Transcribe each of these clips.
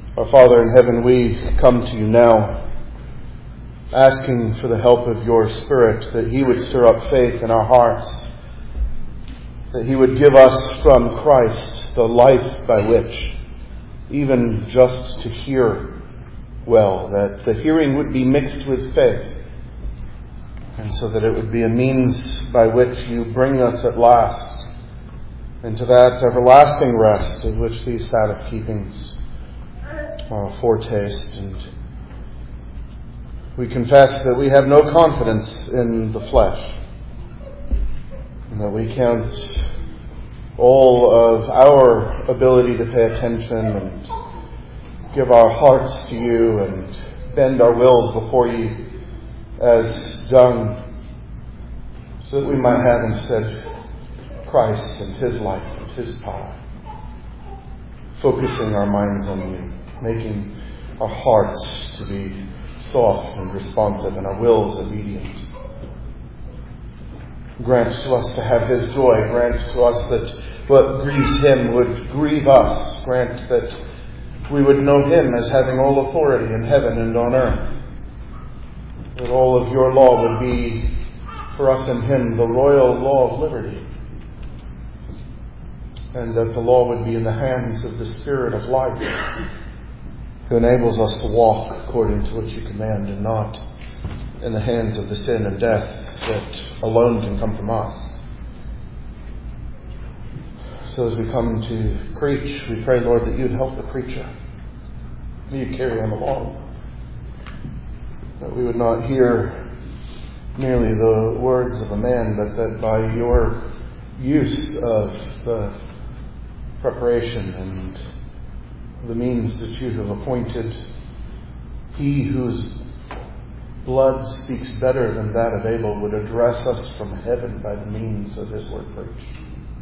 Our Father in heaven, we come to you now asking for the help of your Spirit, that He would stir up faith in our hearts, that He would give us from Christ the life by which, even just to hear well, that the hearing would be mixed with faith, and so that it would be a means by which you bring us at last into that everlasting rest of which these Sabbath keepings foretaste. And we confess that we have no confidence in the flesh, and that we count all of our ability to pay attention and give our hearts to you and bend our wills before you as dung, so that we might have instead Christ and His life and His power, focusing our minds on you, making our hearts to be soft and responsive and our wills obedient. Grant to us to have His joy. Grant to us that what grieves Him would grieve us. Grant that we would know Him as having all authority in heaven and on earth. That all of your law would be for us in Him the royal law of liberty. And that the law would be in the hands of the Spirit of life, who enables us to walk according to what you command, and not in the hands of the sin and death that alone can come from us. So as we come to preach, we pray, Lord, that you'd help the preacher. You'd carry him along. That we would not hear merely the words of a man, but that by your use of the preparation and the means that you have appointed, He whose blood speaks better than that of Abel would address us from heaven by the means of His word preached.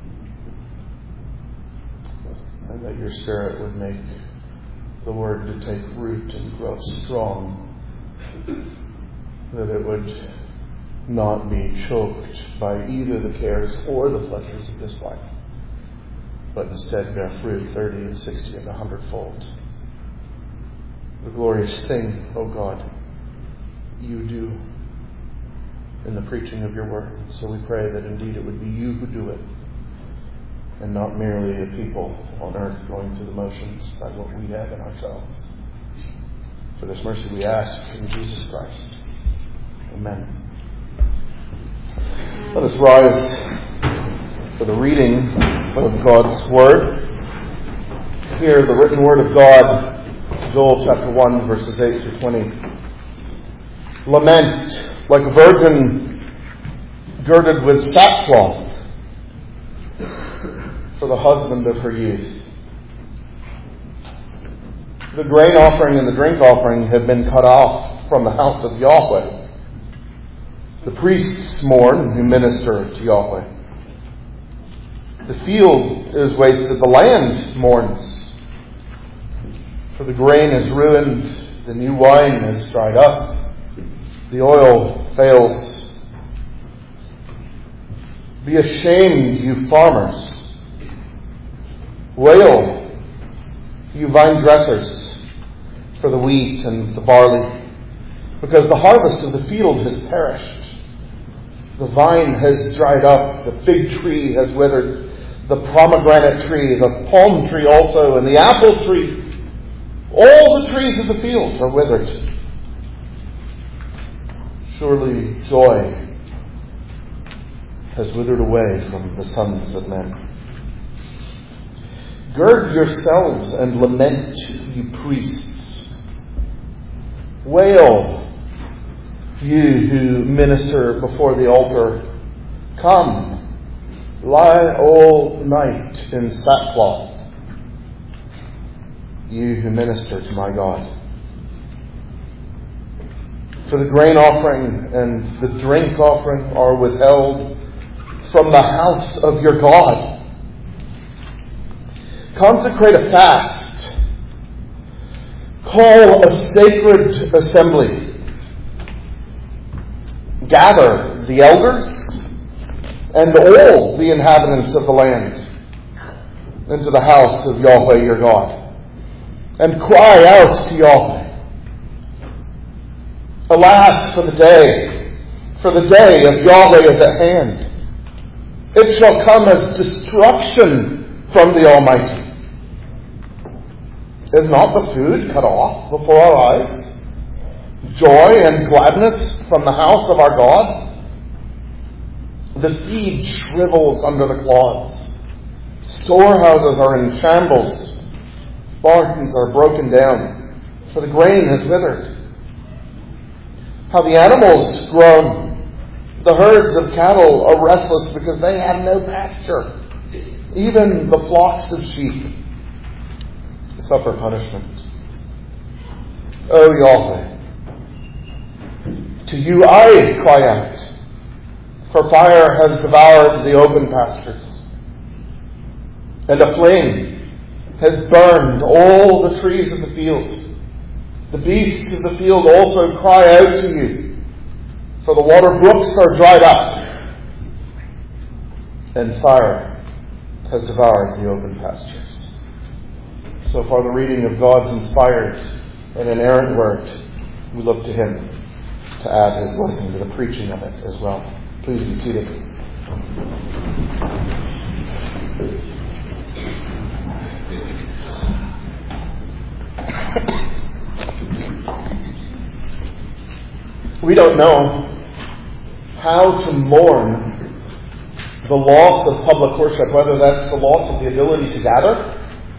And that your Spirit would make the word to take root and grow strong, that it would not be choked by either the cares or the pleasures of this life, but instead bear fruit 30 and 60 and 100-fold. The glorious thing, O God, you do in the preaching of your word. So we pray that indeed it would be you who do it, and not merely a people on earth going through the motions by what we have in ourselves. For this mercy we ask in Jesus Christ. Amen. Let us rise for the reading of God's Word. Hear the written Word of God, Joel chapter 1, verses 8 through 20. Lament like a virgin girded with sackcloth for the husband of her youth. The grain offering and the drink offering have been cut off from the house of Yahweh. The priests mourn who minister to Yahweh. The field is wasted, the land mourns. For the grain is ruined, the new wine is dried up, the oil fails. Be ashamed, you farmers. Wail, you vine dressers, for the wheat and the barley, because the harvest of the field has perished. The vine has dried up, the fig tree has withered, the pomegranate tree, the palm tree also, and the apple tree. All the trees of the field are withered. Surely joy has withered away from the sons of men. Gird yourselves and lament, you priests. Wail, you who minister before the altar. Come, lie all night in sackcloth, you who minister to my God. For the grain offering and the drink offering are withheld from the house of your God. Consecrate a fast. Call a sacred assembly. Gather the elders and all the inhabitants of the land into the house of Yahweh your God. and cry out to Yahweh. Alas for the day of Yahweh is at hand. It shall come as destruction from the Almighty. Is not the food cut off before our eyes? Joy and gladness from the house of our God? The seed shrivels under the clods. Storehouses are in shambles. Barns are broken down, for the grain has withered. How the animals groan. The herds of cattle are restless because they have no pasture. Even the flocks of sheep suffer punishment. O Yahweh, to you I cry out, for fire has devoured the open pastures, and a flame has burned all the trees of the field. The beasts of the field also cry out to you, for the water brooks are dried up, and fire has devoured the open pastures. So far the reading of God's inspired and inerrant word. We look to Him to add His blessing to the preaching of it as well. Please be seated. We don't know how to mourn the loss of public worship, whether that's the loss of the ability to gather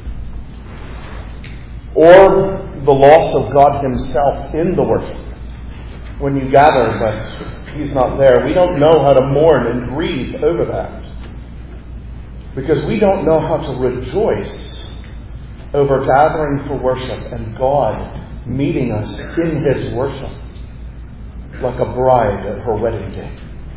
or the loss of God Himself in the worship. When you gather, but He's not there. We don't know how to mourn and grieve over that. Because we don't know how to rejoice over gathering for worship and God meeting us in His worship like a bride at her wedding day.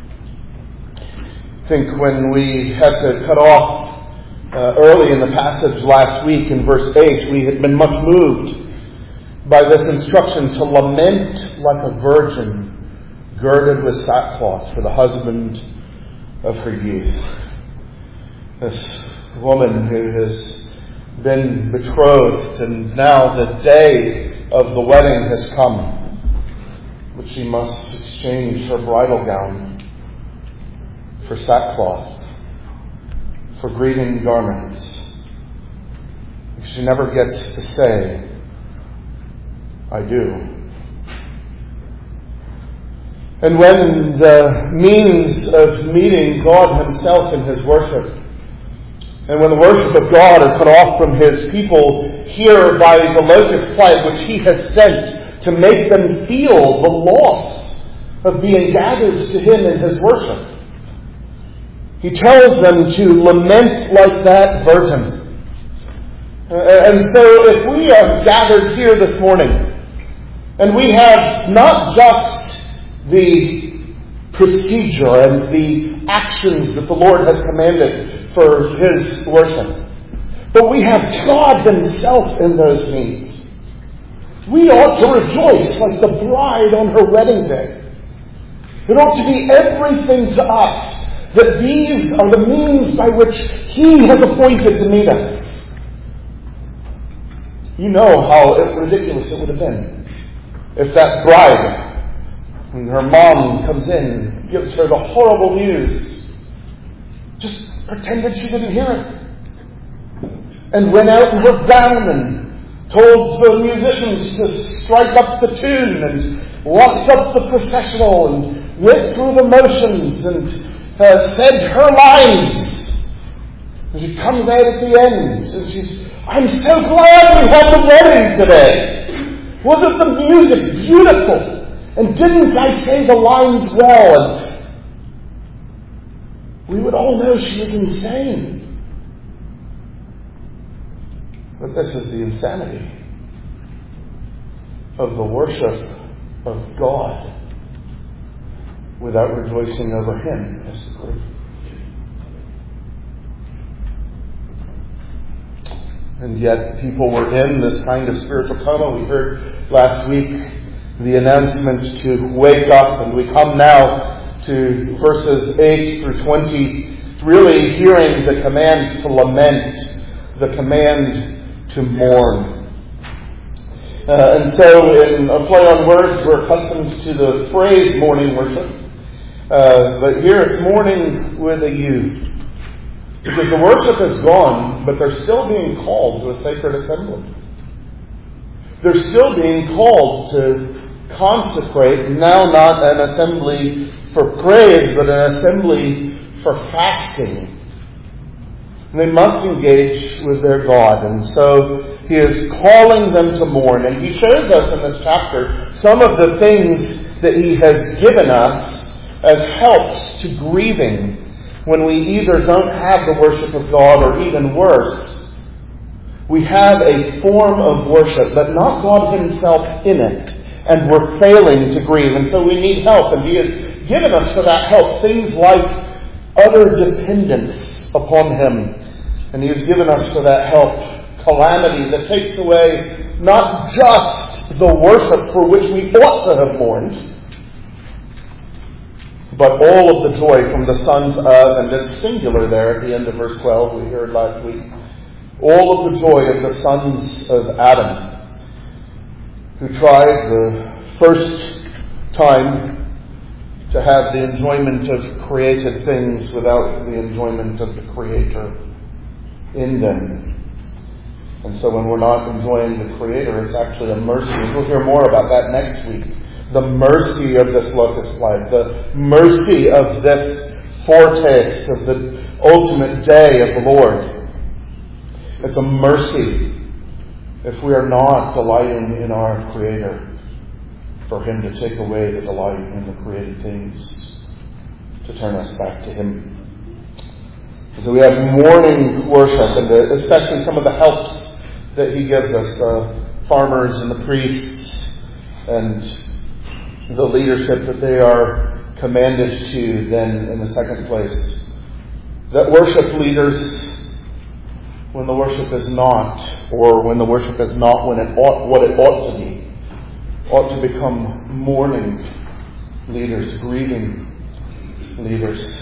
I think when we had to cut off early in the passage last week in verse 8, we had been much moved by this instruction to lament like a virgin girded with sackcloth for the husband of her youth. This woman who has been betrothed, and now the day of the wedding has come, but she must exchange her bridal gown for sackcloth, for grieving garments. She never gets to say, I do. And when the means of meeting God Himself in His worship, and when the worship of God are cut off from His people here by the locust plague which He has sent to make them feel the loss of being gathered to Him in His worship, He tells them to lament like that virgin. And so if we are gathered here this morning, and we have not just the procedure and the actions that the Lord has commanded for His worship, but we have God Himself in those means, we ought to rejoice like the bride on her wedding day. It ought to be everything to us that these are the means by which He has appointed to meet us. You know how ridiculous it would have been if that bride, when her mom comes in, gives her the horrible news, just pretended she didn't hear it, and went out in her gown and told the musicians to strike up the tune and walked up the processional and went through the motions and said her lines. And she comes out at the end and she's, I'm so glad we had the wedding today. Wasn't the music beautiful? And didn't I say the lines well? And we would all know she was insane. But this is the insanity of the worship of God without rejoicing over Him as the group. And yet people were in this kind of spiritual coma. We heard last week the announcement to wake up, and we come now to verses 8 through 20, really hearing the command to lament, the command to mourn. And so in a play on words, we're accustomed to the phrase morning worship. But here it's morning with a U. Because the worship is gone, but they're still being called to a sacred assembly. They're still being called to consecrate, now not an assembly for praise, but an assembly for fasting. And they must engage with their God. And so he is calling them to mourn. And he shows us in this chapter some of the things that he has given us as helps to grieving when we either don't have the worship of God, or even worse, we have a form of worship, but not God himself in it, and we're failing to grieve. And so we need help, and he has given us for that help things like utter dependence upon him. And he has given us for that help calamity that takes away not just the worship for which we ought to have mourned, but all of the joy from the sons of, and it's singular there at the end of verse 12 we heard last week, all of the joy of the sons of Adam, who tried the first time to have the enjoyment of created things without the enjoyment of the Creator in them. And so when we're not enjoying the Creator, it's actually a mercy. We'll hear more about that next week. The mercy of this locust plague, the mercy of this foretaste of the ultimate day of the Lord. It's a mercy if we are not delighting in our Creator, for him to take away the delight in the created things, to turn us back to him. So we have morning worship, and especially some of the helps that he gives us, the farmers and the priests and the leadership that they are commanded to. Then in the second place, that worship leaders, when the worship is not, or when the worship is not when it ought, what it ought to be, ought to become mourning leaders, grieving leaders.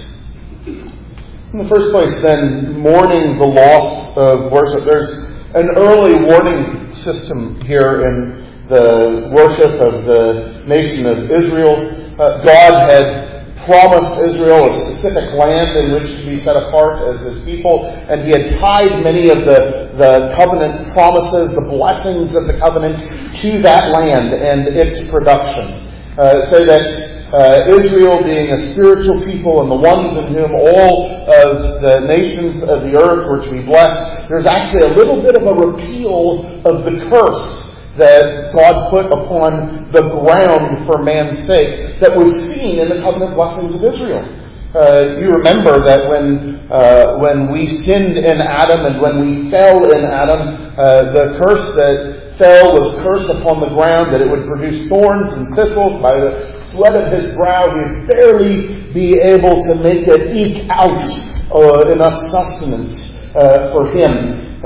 In the first place, then, mourning the loss of worship. There's an early warning system here in the worship of the nation of Israel. God had promised Israel a specific land in which to be set apart as his people, and he had tied many of the covenant promises, the blessings of the covenant, to that land and its production. So that Israel, being a spiritual people and the ones in whom all of the nations of the earth were to be blessed, there's actually a little bit of a repeal of the curse that God put upon the ground for man's sake that was seen in the covenant blessings of Israel. You remember that when we sinned in Adam and when we fell in Adam, the curse that fell was a curse upon the ground, that it would produce thorns and thistles. By the sweat of his brow, he would barely be able to make it eke out enough sustenance for him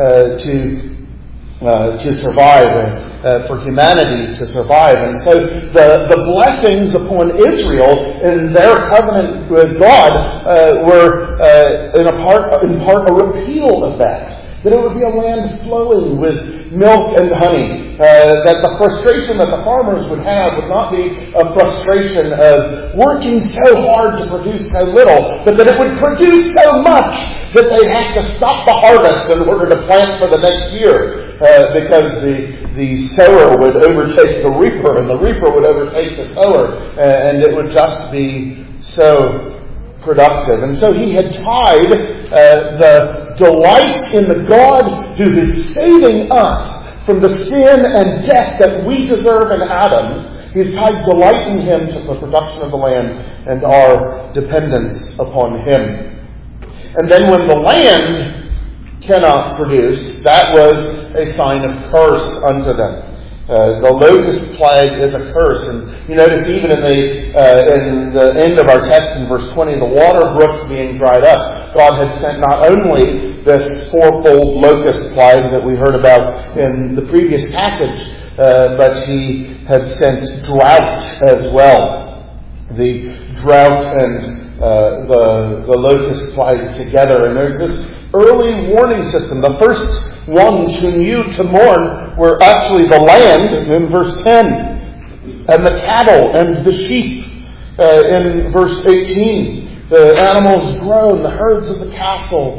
to survive. For humanity to survive. And so the blessings upon Israel in their covenant with God were in part a repeal of that. That it would be a land flowing with milk and honey. That the frustration that the farmers would have would not be a frustration of working so hard to produce so little, but that it would produce so much that they have to stop the harvest in order to plant for the next year. Because the sower would overtake the reaper, and the reaper would overtake the sower, and it would just be so productive. And so he had tied the delight in the God who is saving us from the sin and death that we deserve in Adam. He's tied delight in him to the production of the land and our dependence upon him. And then when the land cannot produce, that was a sign of curse unto them. The locust plague is a curse, and you notice even in the end of our text in verse 20, the water brooks being dried up, God had sent not only this fourfold locust plague that we heard about in the previous passage, but he had sent drought as well. The drought and the locust plague together, and there's this early warning system. The first ones who knew to mourn were actually the land in verse 10, and the cattle and the sheep in verse 18. The animals groan, the herds of the cattle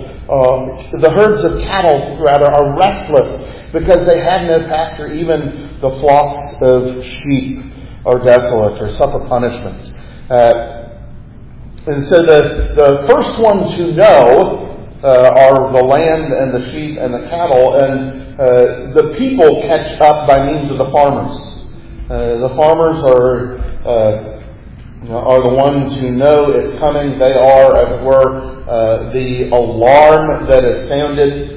rather are restless because they have no pasture. Even the flocks of sheep are desolate or suffer punishment. And so the first ones who know are the land and the sheep and the cattle, and the people catch up by means of the farmers. The farmers are the ones who know it's coming. They are, as it were, the alarm that is sounded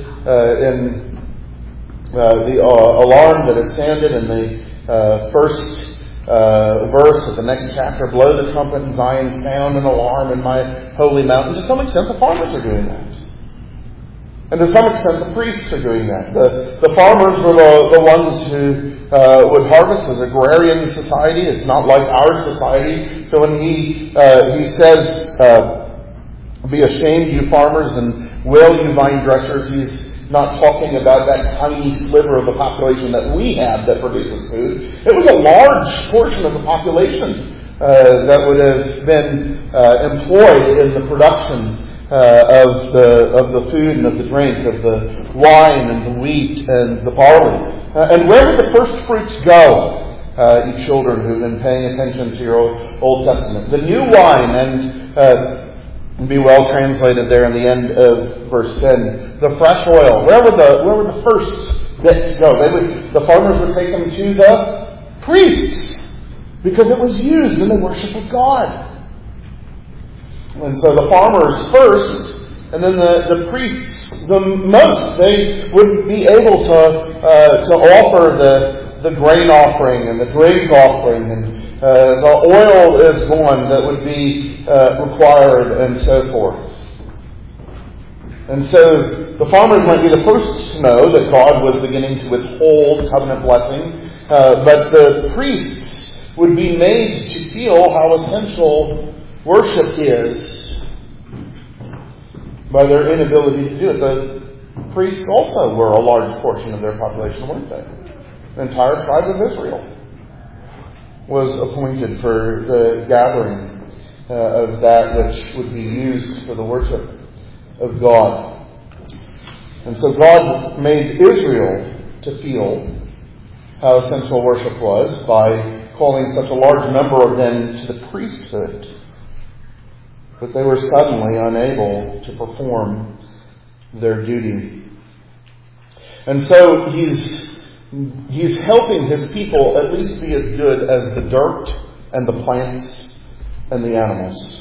in the first verse of the next chapter. Blow the trumpet in Zion, sound an alarm in my holy mountain. To some extent, the farmers are doing that. And to some extent, the priests are doing that. The farmers were the ones who would harvest as agrarian society. It's not like our society. So when he says, be ashamed, you farmers, and wail, you vine dressers, he's not talking about that tiny sliver of the population that we have that produces food. It was a large portion of the population that would have been employed in the production of the food and of the drink, of the wine and the wheat and the barley. And where did the first fruits go, you children who've been paying attention to your Old Testament? The new wine, and be well translated there in the end of verse 10. The fresh oil. Where would the first bits go? The farmers would take them to the priests, because it was used in the worship of God. And so the farmers first, and then the priests the most. They would be able to offer the grain offering and the drink offering, and the oil is one that would be required, and so forth. And so the farmers might be the first to know that God was beginning to withhold covenant blessing, but the priests would be made to feel how essential worship is by their inability to do it. The priests also were a large portion of their population, weren't they? The entire tribe of Israel was appointed for the gathering of that which would be used for the worship of God. And so God made Israel to feel how essential worship was by calling such a large number of them to the priesthood. But they were suddenly unable to perform their duty. And so he's helping his people at least be as good as the dirt and the plants and the animals.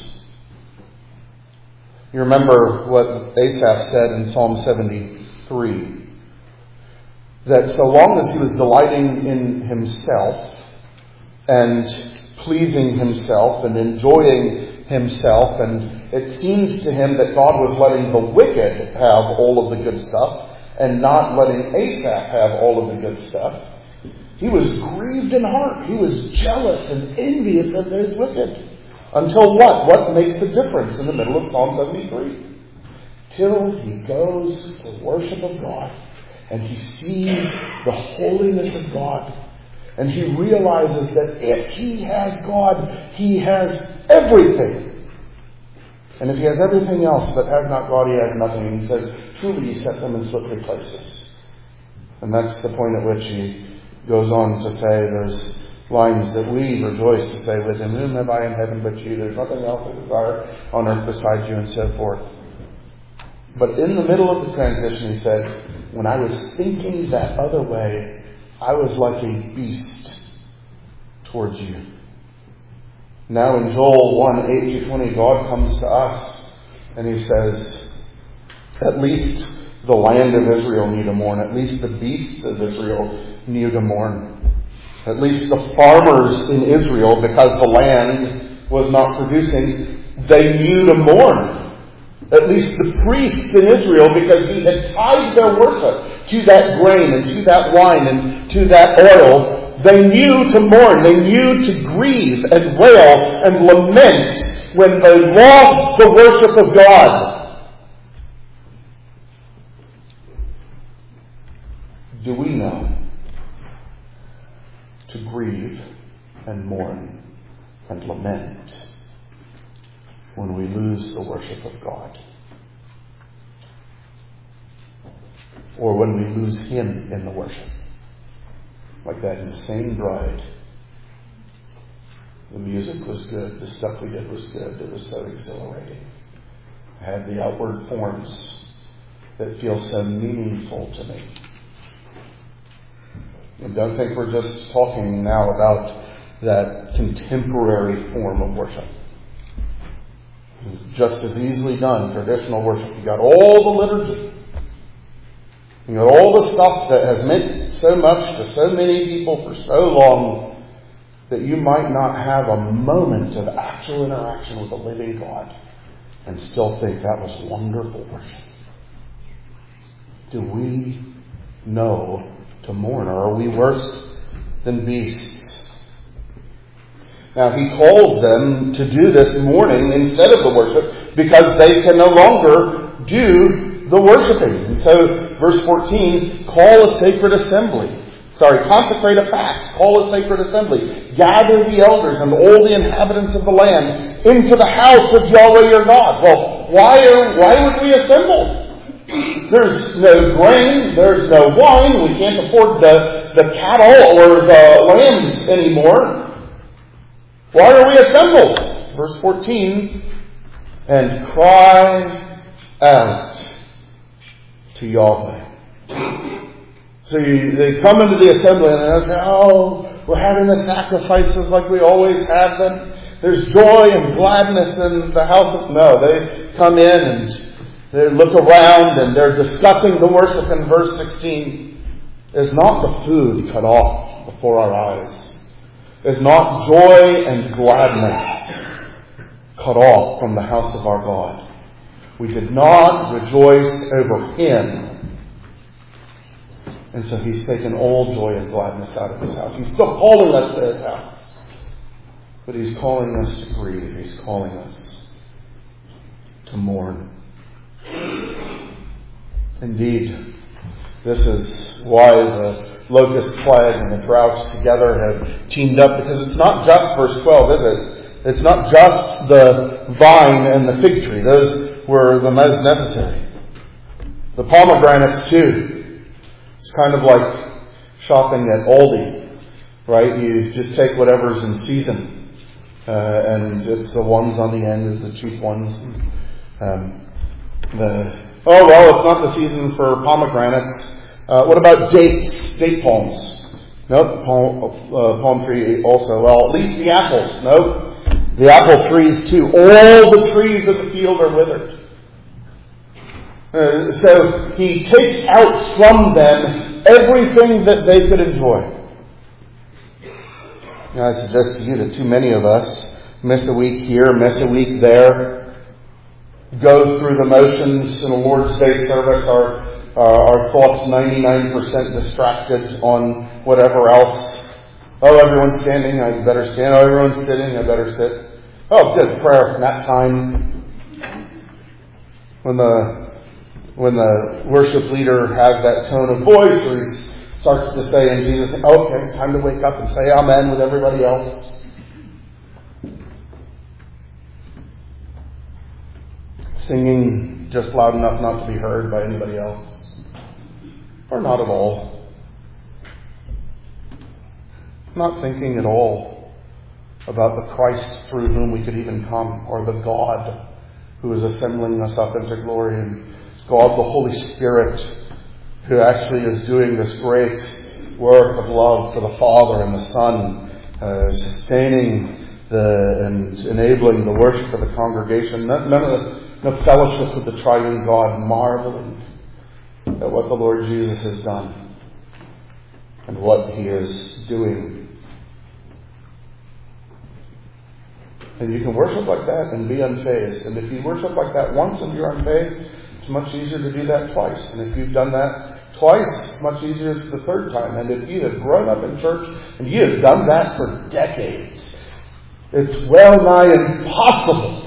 You remember what Asaph said in Psalm 73, that so long as he was delighting in himself and pleasing himself and enjoying himself, and it seemed to him that God was letting the wicked have all of the good stuff and not letting Asaph have all of the good stuff, he was grieved in heart. He was jealous and envious of his wicked. Until what? What makes the difference in the middle of Psalm 73? Till he goes to worship of God and he sees the holiness of God, and he realizes that if he has God, he has everything. And if he has everything else but has not God, he has nothing. And he says, truly he set them in slippery places. And that's the point at which he goes on to say there's lines that we rejoice to say with him, whom have I in heaven but you? There's nothing else I desire on earth besides you, and so forth. But in the middle of the transition, he said, when I was thinking that other way, I was like a beast towards you. Now in Joel 1:8-20, God comes to us and he says, at least the land of Israel knew to mourn. At least the beasts of Israel knew to mourn. At least the farmers in Israel, because the land was not producing, they knew to mourn. At least the priests in Israel, because he had tied their worship to that grain and to that wine and to that oil, they knew to mourn. They knew to grieve and wail and lament when they lost the worship of God. do we know to grieve and mourn and lament when we lose the worship of God? Or when we lose Him in the worship? Like that insane bride. The music was good. The stuff we did was good. It was so exhilarating. I had the outward forms that feel so meaningful to me. And don't think we're just talking now about that contemporary form of worship. Just as easily done, traditional worship. You got all the liturgy. You got all the stuff that has meant so much to so many people for so long that you might not have a moment of actual interaction with the living God and still think that was wonderful worship. Do we know to mourn, or are we worse than beasts? Now, he calls them to do this mourning instead of the worship because they can no longer do the worshiping. And so, verse 14, call a sacred assembly. Consecrate a fast. Call a sacred assembly. Gather the elders and all the inhabitants of the land into the house of Yahweh your God. Well, why would we assemble? There's no grain. There's no wine. We can't afford the cattle or the lambs anymore. Why are we assembled? Verse 14, and cry out to Yahweh. So they come into the assembly and they say, oh, we're having the sacrifices like we always have them. There's joy and gladness in the house of... No, they come in and they look around and they're discussing the worship in verse 16. Is not the food cut off before our eyes? Is not joy and gladness cut off from the house of our God? We did not rejoice over Him. And so He's taken all joy and gladness out of His house. He's still calling us to His house. But He's calling us to grieve. He's calling us to mourn. Indeed, this is why the locust plague and the drought together have teamed up, because it's not just verse 12, is it? It's not just the vine and the fig tree. Those were the most necessary. The pomegranates too. It's kind of like shopping at Aldi, right? You just take whatever's in season, and it's the ones on the end is the cheap ones. It's not the season for pomegranates. What about dates? Date palms? Nope. Palm tree also. Well, at least the apples. Nope. The apple trees too. All the trees of the field are withered. So He takes out from them everything that they could enjoy. Now, I suggest to you that too many of us miss a week here, miss a week there, go through the motions in a Lord's Day service, our thoughts 99% distracted on whatever else. Oh, everyone's standing, I better stand. Oh, everyone's sitting, I better sit. Oh, good, prayer, nap time. When the worship leader has that tone of voice, or he starts to say in Jesus' name, okay, it's time to wake up and say amen with everybody else. Singing just loud enough not to be heard by anybody else. Or not at all. Not thinking at all about the Christ through whom we could even come, or the God who is assembling us up into glory, and God the Holy Spirit who actually is doing this great work of love for the Father and the Son, sustaining and enabling the worship of the congregation. No fellowship with the triune God, marveling at what the Lord Jesus has done and what He is doing. And you can worship like that and be unfazed. And if you worship like that once and you're unfazed, it's much easier to do that twice. And if you've done that twice, it's much easier the third time. And if you have grown up in church and you have done that for decades, it's well nigh impossible.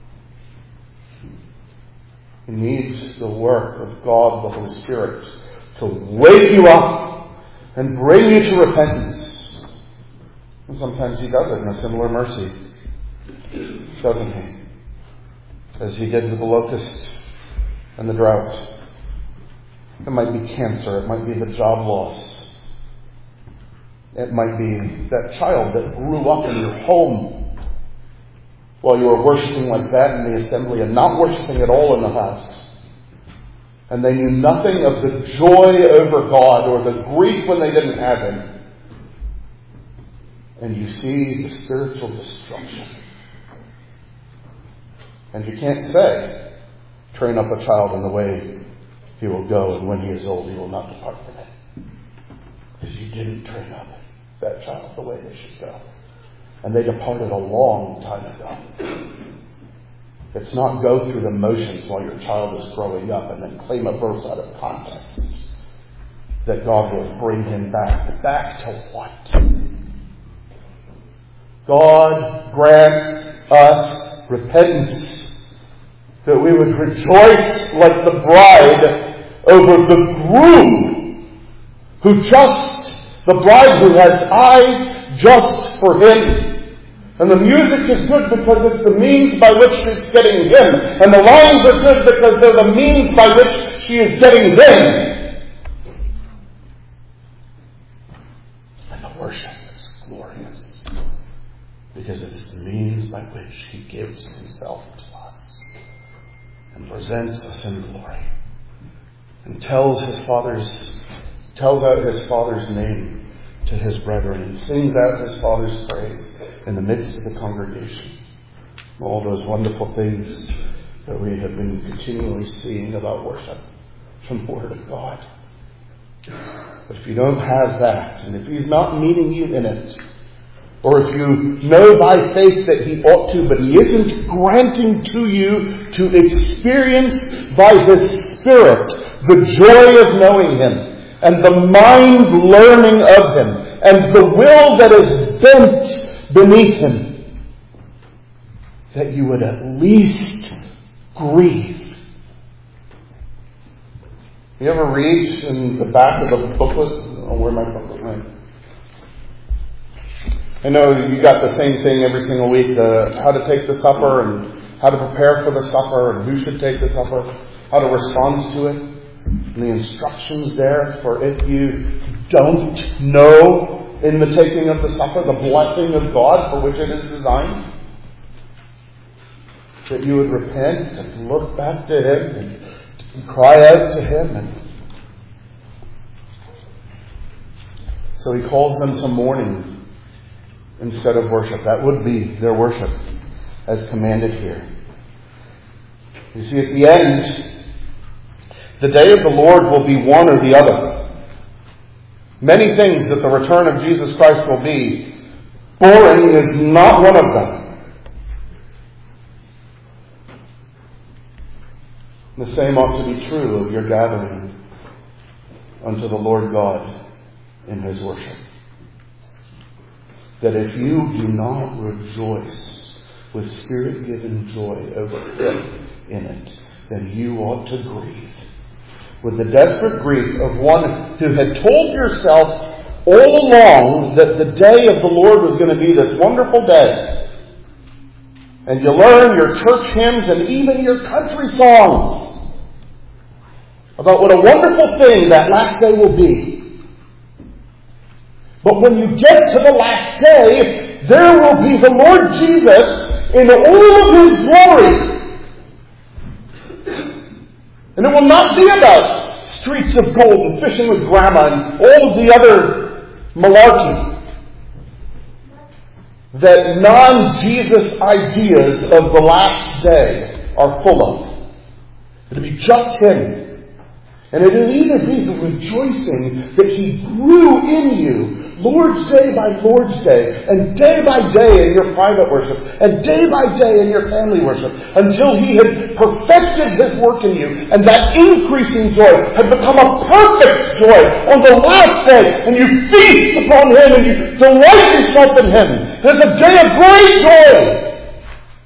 You need the work of God, the Holy Spirit, to wake you up and bring you to repentance. And sometimes He does it in a similar mercy, doesn't He? As He did with the locust and the drought. It might be cancer. It might be the job loss. It might be that child that grew up in your home while you were worshiping like that in the assembly and not worshiping at all in the house. And they knew nothing of the joy over God or the grief when they didn't have Him. And you see the spiritual destruction. And you can't say, train up a child in the way he will go, and when he is old he will not depart from it. Because you didn't train up that child the way they should go. And they departed a long time ago. It's not go through the motions while your child is growing up and then claim a verse out of context that God will bring him back. Back to what? God grant us repentance, that we would rejoice like the bride over the groom the bride who has eyes just for him. And the music is good because it's the means by which she's getting him. And the lines are good because they're the means by which she is getting him. And the worship is glorious because it is the means by which he gives himself to us and presents us in glory and tells out his Father's name to his brethren and sings out his Father's praise in the midst of the congregation. All those wonderful things that we have been continually seeing about worship from the Word of God. But if you don't have that, and if He's not meeting you in it, or if you know by faith that He ought to, but He isn't granting to you to experience by His Spirit the joy of knowing Him, and the mind learning of Him, and the will that is bent beneath Him, that you would at least grieve. You ever read in the back of the booklet? Oh, where my booklet went? I know you got the same thing every single week, how to take the supper and how to prepare for the supper and who should take the supper, how to respond to it, and the instructions there for if you don't know in the taking of the supper the blessing of God for which it is designed, that you would repent and look back to Him and cry out to Him. And so He calls them to mourning instead of worship. That would be their worship as commanded here. You see, at the end, the day of the Lord will be one or the other. Many things that the return of Jesus Christ will be. Boring is not one of them. The same ought to be true of your gathering unto the Lord God in His worship. That if you do not rejoice with Spirit-given joy over Him in it, then you ought to grieve with the desperate grief of one who had told yourself all along that the day of the Lord was going to be this wonderful day. And you learn your church hymns and even your country songs about what a wonderful thing that last day will be. But when you get to the last day, there will be the Lord Jesus in all of His glory. And it will not be about streets of gold and fishing with grandma and all of the other malarkey that non-Jesus ideas of the last day are full of. It'll be just Him. And it'll either be the rejoicing that He grew in you, Lord's Day by Lord's Day, and day by day in your private worship, and day by day in your family worship, until He had perfected His work in you, and that increasing joy had become a perfect joy on the last day, and you feast upon Him, and you delight yourself in Him. There's a day of great joy.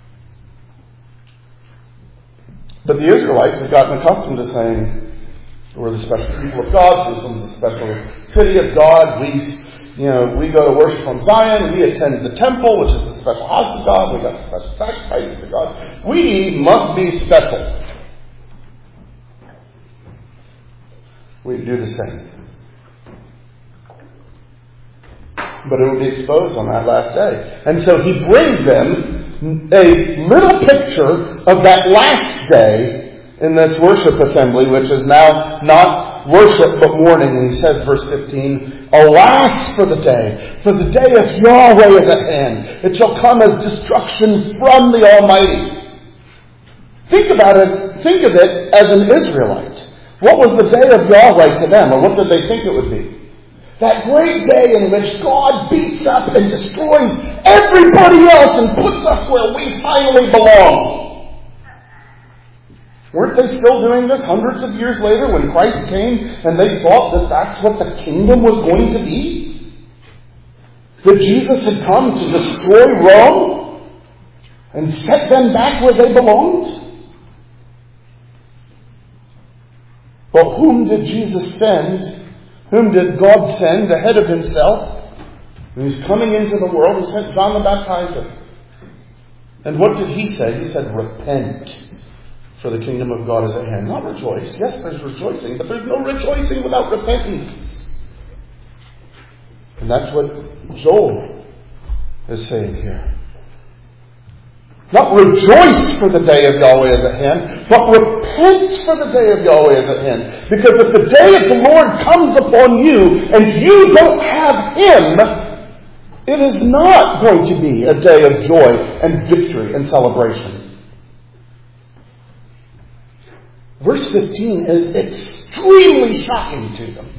But the Israelites had gotten accustomed to saying, We're the special people of God. Jerusalem's the special city of God. We go to worship on Zion. We attend the temple, which is the special house of God. We got the special sacrifices to God. We must be special. We do the same. But it will be exposed on that last day. And so he brings them a little picture of that last day in this worship assembly, which is now not worship but mourning. And he says, verse 15, alas for the day of Yahweh is at hand. It shall come as destruction from the Almighty. Think about it. Think of it as an Israelite. What was the day of Yahweh to them, or what did they think it would be? That great day in which God beats up and destroys everybody else and puts us where we finally belong. Weren't they still doing this hundreds of years later when Christ came and they thought that that's what the kingdom was going to be? That Jesus had come to destroy Rome and set them back where they belonged? But whom did Jesus send? Whom did God send ahead of himself? And he's coming into the world. He sent John the Baptizer. And what did he say? He said, repent, for the kingdom of God is at hand. Not rejoice. Yes, there's rejoicing, but there's no rejoicing without repentance. And that's what Joel is saying here. Not rejoice for the day of Yahweh is at hand, but repent for the day of Yahweh is at hand. Because if the day of the Lord comes upon you and you don't have Him, it is not going to be a day of joy and victory and celebration. Verse 15 is extremely shocking to them.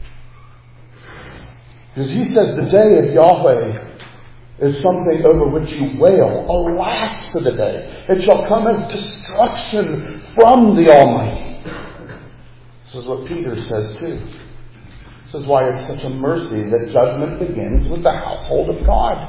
Because he says the day of Yahweh is something over which you wail. Alas for the day. It shall come as destruction from the Almighty. This is what Peter says too. This is why it's such a mercy that judgment begins with the household of God.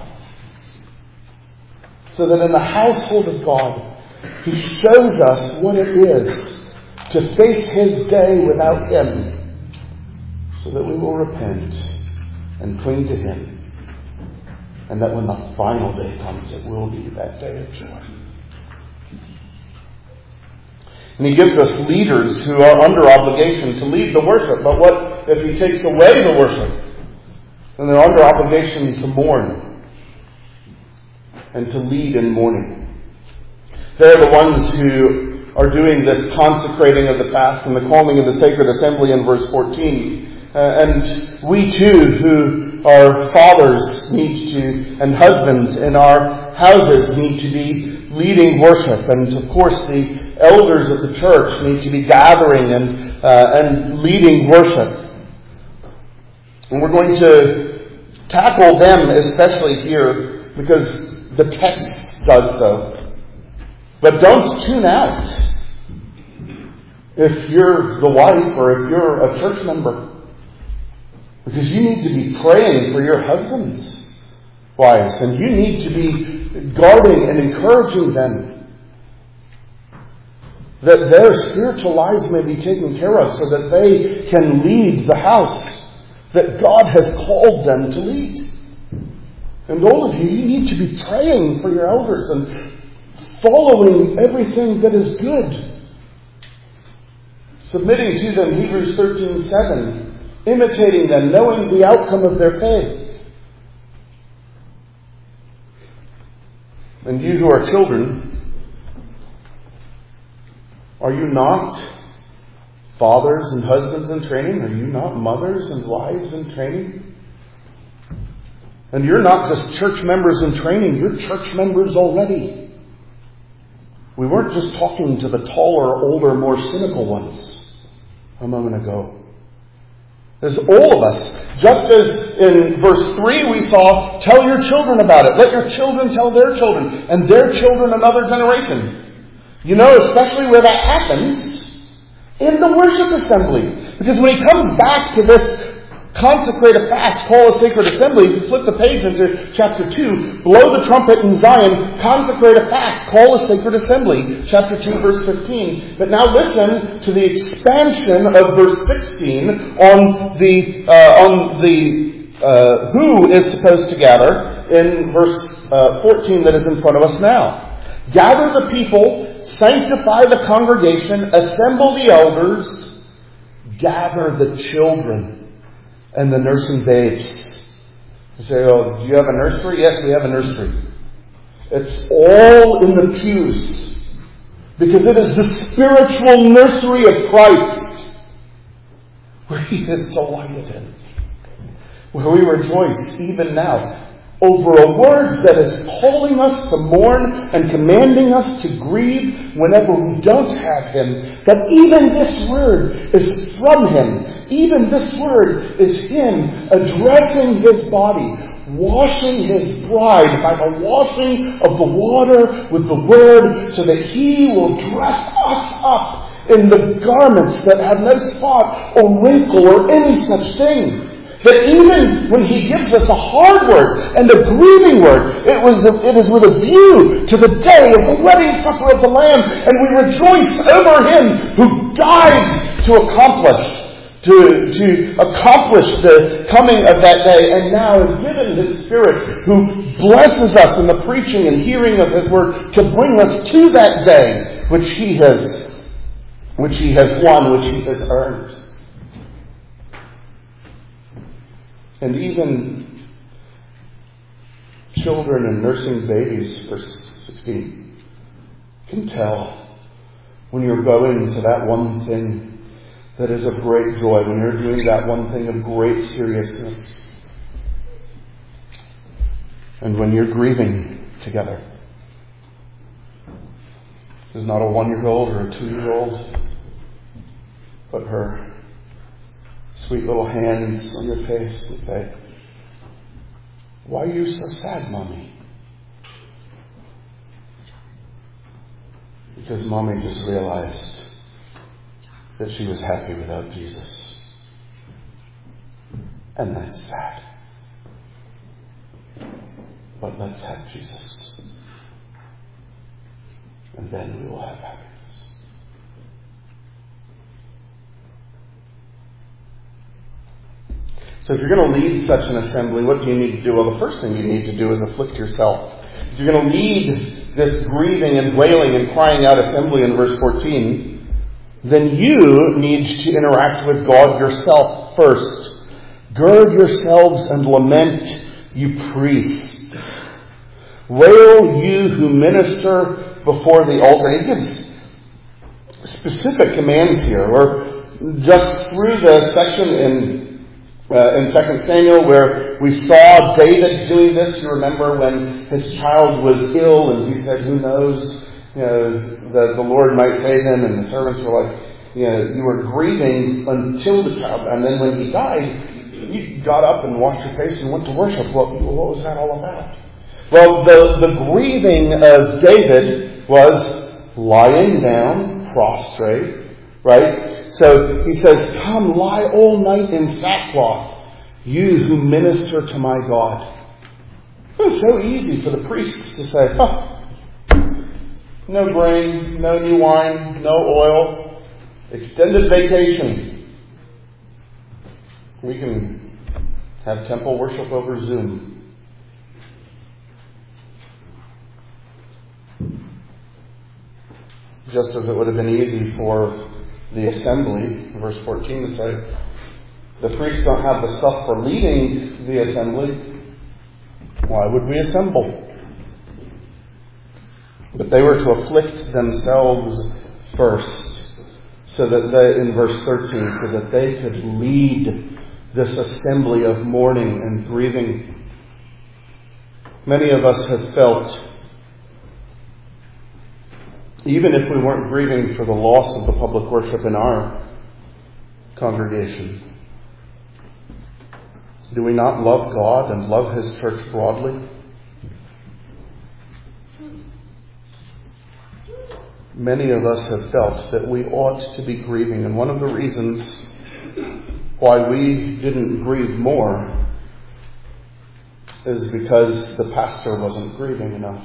So that in the household of God, He shows us what it is to face His day without Him, so that we will repent and cling to Him. And that when the final day comes, it will be that day of joy. And he gives us leaders who are under obligation to lead the worship. But what if he takes away the worship? Then they're under obligation to mourn and to lead in mourning. They're the ones who are doing this consecrating of the fast and the calling of the sacred assembly in verse 14. And we too, who our fathers need to, and husbands in our houses need to be leading worship. And of course the elders of the church need to be gathering and leading worship. And we're going to tackle them especially here because the text does so. But don't tune out if you're the wife or if you're a church member. Because you need to be praying for your husbands, wives, and you need to be guarding and encouraging them that their spiritual lives may be taken care of so that they can lead the house that God has called them to lead. And all of you need to be praying for your elders and following everything that is good. Submitting to them, Hebrews 13:7. Imitating them, knowing the outcome of their faith. And you who are children, are you not fathers and husbands in training? Are you not mothers and wives in training? And you're not just church members in training, you're church members already. We weren't just talking to the taller, older, more cynical ones a moment ago. There's all of us. Just as in verse 3 we saw, tell your children about it. Let your children tell their children. And their children another generation. You know especially where that happens? In the worship assembly. Because when he comes back to this Consecrate a fast, call a sacred assembly. If you flip the page into chapter 2, blow the trumpet in Zion, consecrate a fast, call a sacred assembly. Chapter 2, verse 15. But now listen to the expansion of verse 16 on the who is supposed to gather in verse 14 that is in front of us now. Gather the people, sanctify the congregation, assemble the elders, gather the children and the nursing babes. You say, oh, do you have a nursery? Yes, we have a nursery. It's all in the pews. Because it is the spiritual nursery of Christ where He is delighted in. Where we rejoice even now over a word that is calling us to mourn and commanding us to grieve whenever we don't have Him. That even this word is from Him. Even this word is Him addressing His body, washing His bride by the washing of the water with the Word, so that He will dress us up in the garments that have no spot or wrinkle or any such thing. That even when He gives us a hard word and a grieving word, it is with a view to the day of the wedding supper of the Lamb, and we rejoice over Him who died to accomplish the coming of that day, and now has given His Spirit, who blesses us in the preaching and hearing of His Word, to bring us to that day which He has won, which He has earned. And even children and nursing babies, verse 16, can tell when you're going to that one thing that is of great joy, when you're doing that one thing of great seriousness, and when you're grieving together. There's not a 1-year-old or a 2-year-old. Put her sweet little hands on your face and say, "Why are you so sad, Mommy?" Because Mommy just realized that she was happy without Jesus. And that's sad. But let's have Jesus. And then we will have happiness. So if you're going to lead such an assembly, what do you need to do? Well, the first thing you need to do is afflict yourself. If you're going to lead this grieving and wailing and crying out assembly in verse 14, then you need to interact with God yourself first. Gird yourselves and lament, you priests. Wail, you who minister before the altar. He gives specific commands here. We're just through the section in 2 Samuel where we saw David doing this. You remember when his child was ill and he said, "Who knows? The Lord might save him," and the servants were like, "You were grieving until the child, and then when he died, you got up and washed your face and went to worship." What was that all about? Well, the grieving of David was lying down, prostrate, right? So he says, "Come, lie all night in sackcloth, you who minister to my God." It was so easy for the priests to say, no grain, no new wine, no oil, extended vacation. We can have temple worship over Zoom. Just as it would have been easy for the assembly, verse 14, to say, the priests don't have the stuff for leading the assembly. Why would we assemble? But they were to afflict themselves first, so that they, in verse 13, so that they could lead this assembly of mourning and grieving. Many of us have felt, even if we weren't grieving for the loss of the public worship in our congregation, do we not love God and love His church broadly? Many of us have felt that we ought to be grieving, and one of the reasons why we didn't grieve more is because the pastor wasn't grieving enough.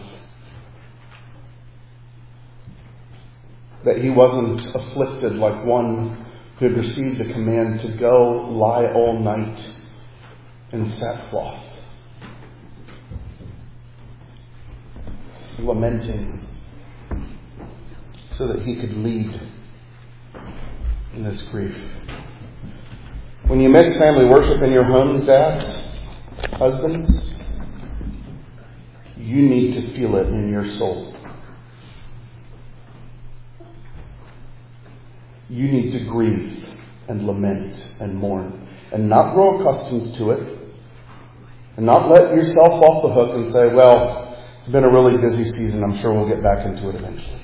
That he wasn't afflicted like one who had received a command to go lie all night in sackcloth, lamenting so that he could lead in his grief. When you miss family worship in your homes, dads, husbands, you need to feel it in your soul. You need to grieve and lament and mourn and not grow accustomed to it and not let yourself off the hook and say, well, it's been a really busy season. I'm sure we'll get back into it eventually.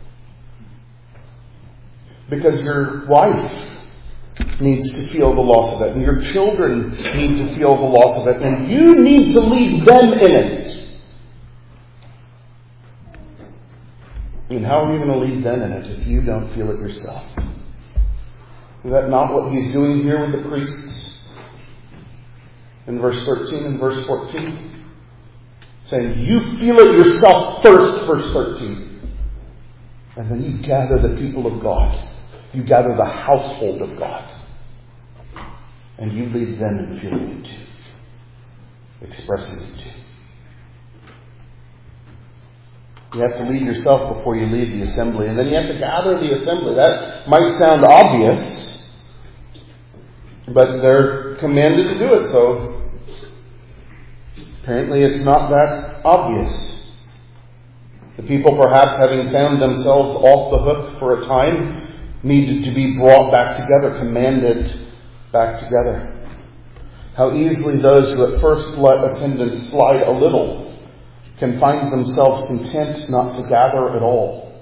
Because your wife needs to feel the loss of it, and your children need to feel the loss of it, and you need to lead them in it. And how are you going to lead them in it if you don't feel it yourself? Is that not what he's doing here with the priests? In verse 13 and verse 14. Saying, you feel it yourself first, verse 13. And then you gather the people of God. You gather the household of God. And you lead them in feeling it too. Expressing it too. You have to lead yourself before you lead the assembly. And then you have to gather the assembly. That might sound obvious, but they're commanded to do it. So apparently it's not that obvious. The people, perhaps having found themselves off the hook for a time, needed to be brought back together, commanded back together. How easily those who at first let attendance slide a little can find themselves content not to gather at all.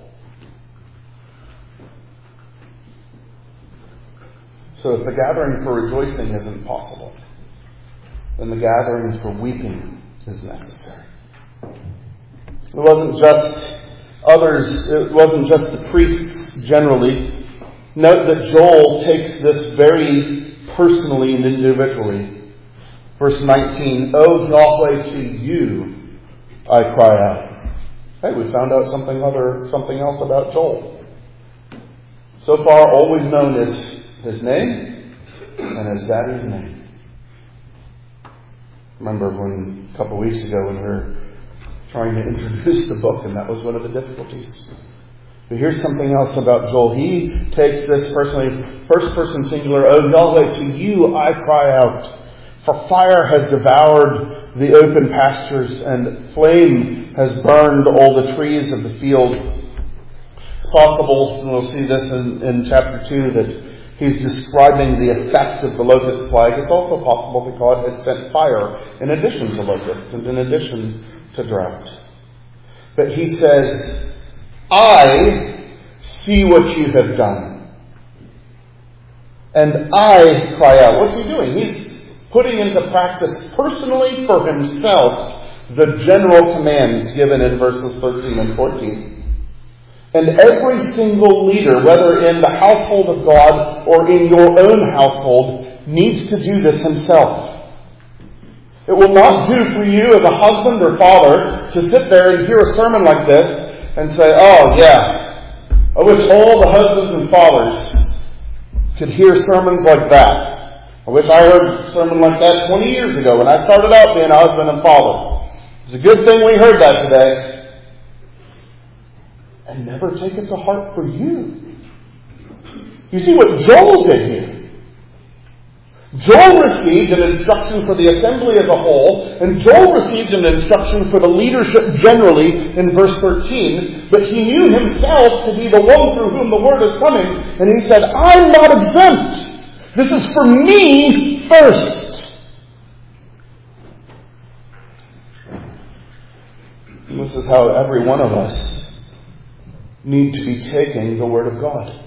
So if the gathering for rejoicing isn't possible, then the gathering for weeping is necessary. It wasn't just others, it wasn't just the priests generally. Note that Joel takes this very personally and individually. Verse 19, O Yahweh, to you I cry out. Hey, we found out something else about Joel. So far, all we've known is his name and his daddy's name. Remember when a couple of weeks ago when we were trying to introduce the book, and that was one of the difficulties. But here's something else about Joel. He takes this personally, first person singular, O Yahweh, to you I cry out. For fire has devoured the open pastures, and flame has burned all the trees of the field. It's possible, and we'll see this in chapter 2, that he's describing the effect of the locust plague. It's also possible that God had sent fire in addition to locusts and in addition to drought. But he says, I see what you have done. And I cry out. What's he doing? He's putting into practice personally for himself the general commands given in verses 13 and 14. And every single leader, whether in the household of God or in your own household, needs to do this himself. It will not do for you as a husband or father to sit there and hear a sermon like this and say, oh yeah, I wish all the husbands and fathers could hear sermons like that. I wish I heard a sermon like that 20 years ago when I started out being a husband and father. It's a good thing we heard that today. And never take it to heart for you. You see what Joel did here. Joel received an instruction for the assembly as a whole, and Joel received an instruction for the leadership generally in verse 13, but he knew himself to be the one through whom the word is coming, and he said, I'm not exempt. This is for me first. And this is how every one of us need to be taking the Word of God.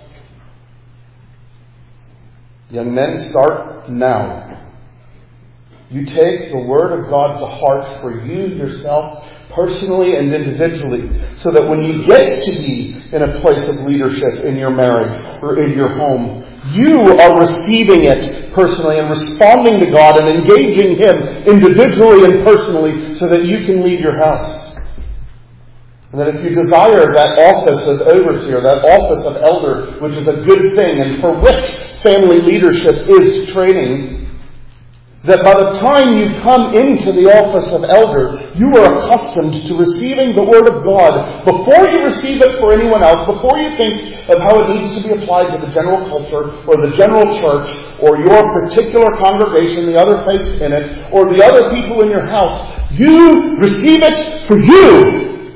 Young men, start now. You take the Word of God to heart for you yourself personally and individually, so that when you get to be in a place of leadership in your marriage or in your home, you are receiving it personally and responding to God and engaging Him individually and personally so that you can lead your house. And that if you desire that office of overseer, that office of elder, which is a good thing and for which family leadership is training, that by the time you come into the office of elder, you are accustomed to receiving the Word of God before you receive it for anyone else, before you think of how it needs to be applied to the general culture or the general church or your particular congregation, the other faiths in it, or the other people in your house. You receive it for you.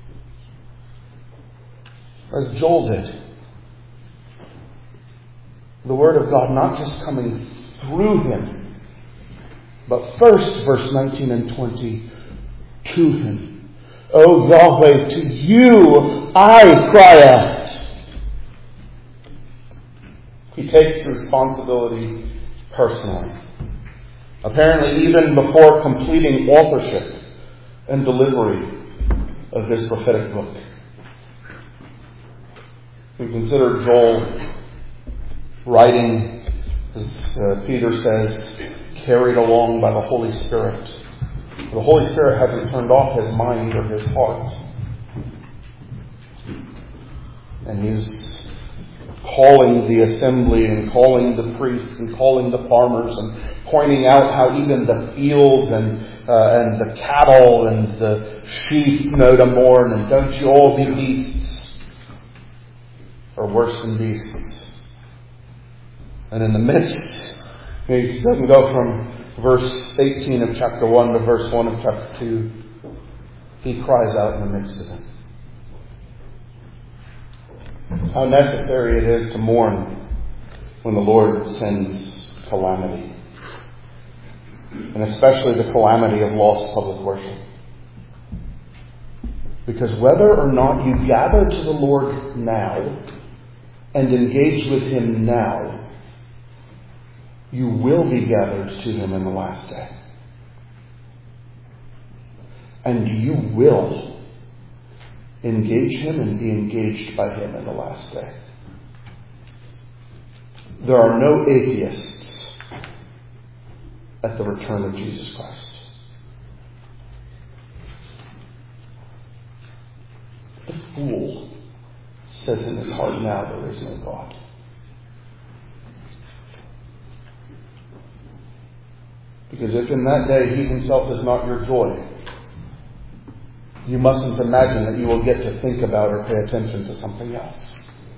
As Joel did. The Word of God not just coming through him, but first, verse 19 and 20, to him. O Yahweh, to you I cry out. He takes the responsibility personally. Apparently even before completing authorship and delivery of this prophetic book. We consider Joel writing, as Peter says, carried along by the Holy Spirit. The Holy Spirit hasn't turned off his mind or his heart. And he's calling the assembly and calling the priests and calling the farmers and pointing out how even the fields and the cattle and the sheep know to mourn, and don't you all be beasts, or worse than beasts. And in the midst, he doesn't go from verse 18 of chapter 1 to verse 1 of chapter 2. He cries out in the midst of it. How necessary it is to mourn when the Lord sends calamity. And especially the calamity of lost public worship. Because whether or not you gather to the Lord now and engage with Him now, you will be gathered to Him in the last day. And you will engage Him and be engaged by Him in the last day. There are no atheists at the return of Jesus Christ. The fool says in his heart, now there is no God. Because if in that day He Himself is not your joy, you mustn't imagine that you will get to think about or pay attention to something else.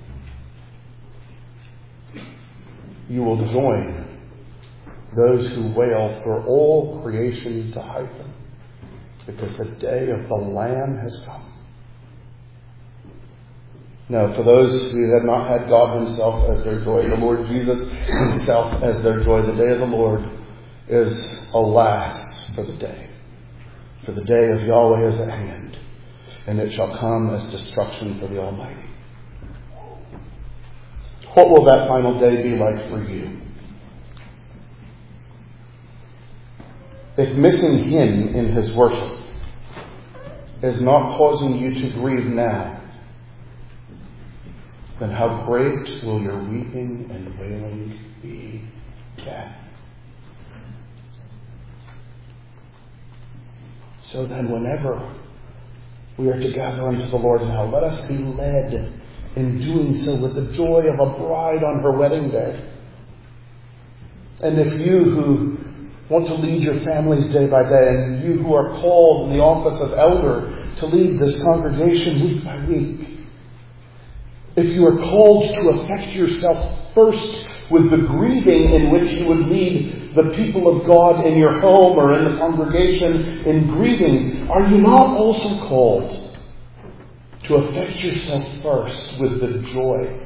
You will join those who wail for all creation to hide them, because the day of the Lamb has come. No, for those who have not had God Himself as their joy, the Lord Jesus Himself as their joy, the day of the Lord is alas for the day. For the day of Yahweh is at hand, and it shall come as destruction for the Almighty. What will that final day be like for you? If missing Him in His worship is not causing you to grieve now, then how great will your weeping and wailing be then? So then, whenever we are to gather unto the Lord now, let us be led in doing so with the joy of a bride on her wedding day. And if you who want to lead your families day by day, and you who are called in the office of elder to lead this congregation week by week, if you are called to affect yourself first with the grieving in which you would lead the people of God in your home or in the congregation in grieving, are you not also called to affect yourself first with the joy?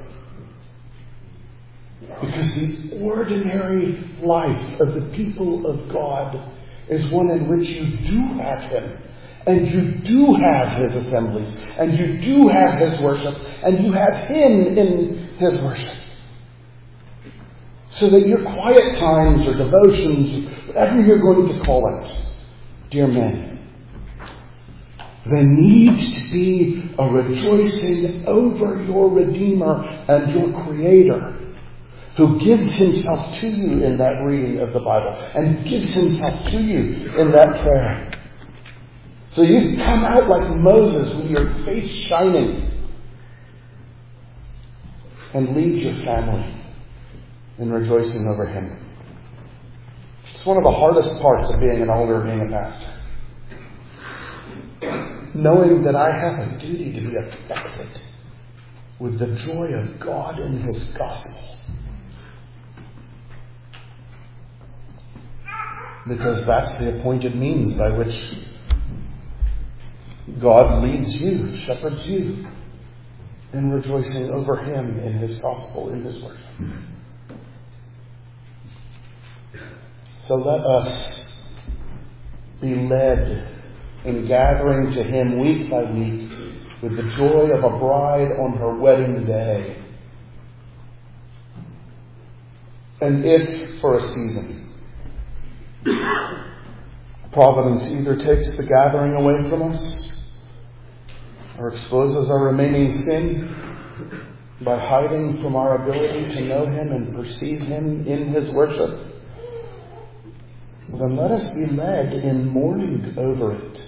Because the ordinary life of the people of God is one in which you do have Him, and you do have His assemblies, and you do have His worship, and you have Him in His worship. So that your quiet times or devotions, whatever you're going to call it, dear men, There needs to be a rejoicing over your Redeemer and your Creator, who gives himself to you in that reading of the Bible and gives himself to you in that prayer. So you come out like Moses with your face shining and lead your family in rejoicing over him. It's one of the hardest parts of being an elder, being a pastor. Knowing that I have a duty to be affected with the joy of God in his gospel. Because that's the appointed means by which God leads you, shepherds you, in rejoicing over him in his gospel, in his worship. So let us be led in gathering to him week by week with the joy of a bride on her wedding day. And if for a season Providence either takes the gathering away from us or exposes our remaining sin by hiding from our ability to know him and perceive him in his worship, then let us be led in mourning over it,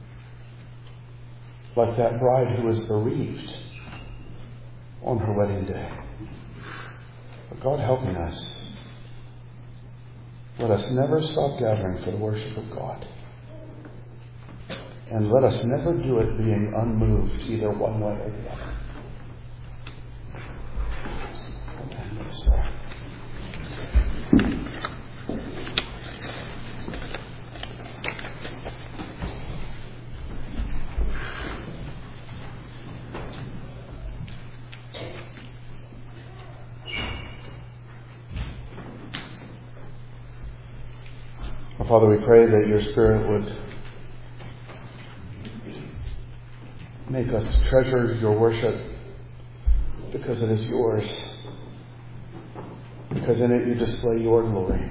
like that bride who was bereaved on her wedding day. But God helping us, let us never stop gathering for the worship of God. And let us never do it being unmoved either one way or the other. Father, we pray that your Spirit would make us treasure your worship because it is yours. Because in it you display your glory.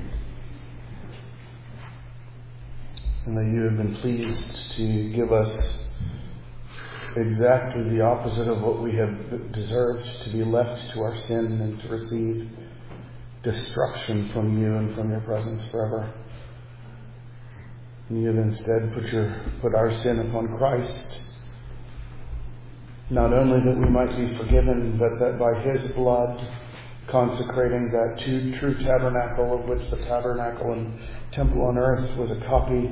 And that you have been pleased to give us exactly the opposite of what we have deserved, to be left to our sin and to receive destruction from you and from your presence forever. And you have instead put our sin upon Christ. Not only that we might be forgiven, but that by his blood, consecrating that true tabernacle, of which the tabernacle and temple on earth was a copy,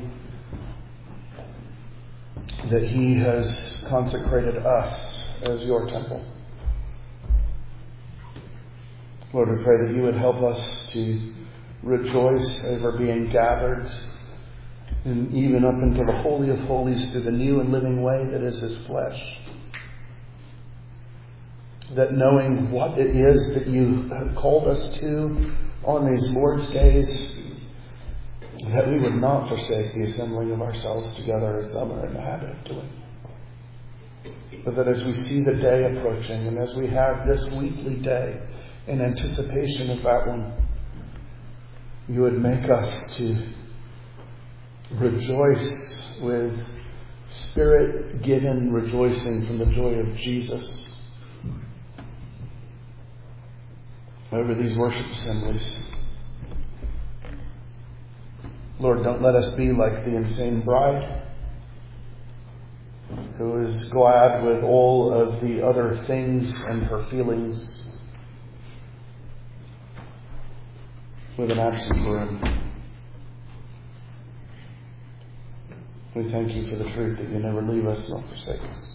that he has consecrated us as your temple. Lord, we pray that you would help us to rejoice over being gathered, and even up into the Holy of Holies through the new and living way that is his flesh. That knowing what it is that you have called us to on these Lord's days, that we would not forsake the assembling of ourselves together as some are in the habit of doing. But that as we see the day approaching, and as we have this weekly day in anticipation of that one, you would make us to rejoice with Spirit-given rejoicing from the joy of Jesus over these worship assemblies. Lord, don't let us be like the insane bride who is glad with all of the other things and her feelings with an absent groom. We thank you for the truth that you never leave us nor forsake us.